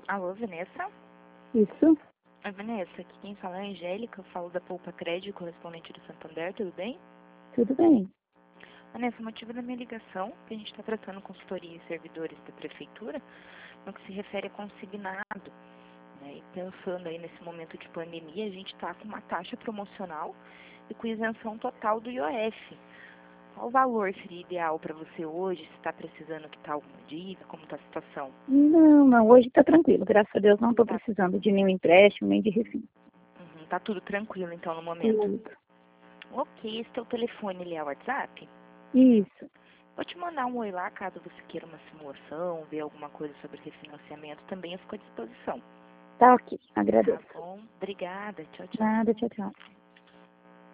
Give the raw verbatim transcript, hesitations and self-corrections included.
Alô, Vanessa? Isso, Oi, Vanessa, aqui quem fala é a Angélica, eu falo da Poupa Crédito, correspondente do Santander, tudo bem? tudo bem. Vanessa, o motivo da minha ligação é que a gente está tratando consultoria e servidores da Prefeitura no que se refere a consignado. Né? E pensando aí nesse momento de pandemia, a gente está com uma taxa promocional e com isenção total do I O F. Qual valor seria ideal para você hoje? Se está precisando quitar alguma dívida? Como está a situação? Não, não, hoje está tranquilo. Graças a Deus não estou Tá, precisando de nenhum empréstimo, nem de refim. uhum, tá tudo tranquilo então no momento. Tudo. Ok, esse teu telefone ele é o WhatsApp? Isso. Vou te mandar um oi lá, caso você queira uma simulação, ver alguma coisa sobre refinanciamento, também eu fico à disposição. Tá ok, Tá agradeço. bom? Obrigada. Tchau, tchau. Nada, tchau, tchau.